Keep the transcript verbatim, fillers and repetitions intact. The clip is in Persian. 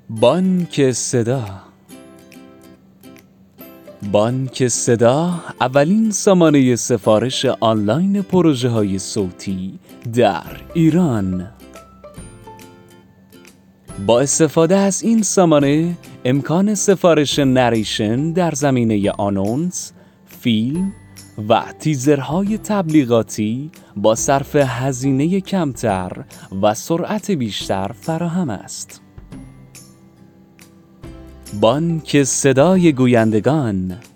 بانک صدا. بانک صدا اولین سامانه سفارش آنلاین پروژه های صوتی در ایران. با استفاده از این سامانه امکان سفارش نریشن در زمینه آنونس، فیلم و تیزرهای تبلیغاتی با صرف هزینه کمتر و سرعت بیشتر فراهم است. بانک صدای گویندگان.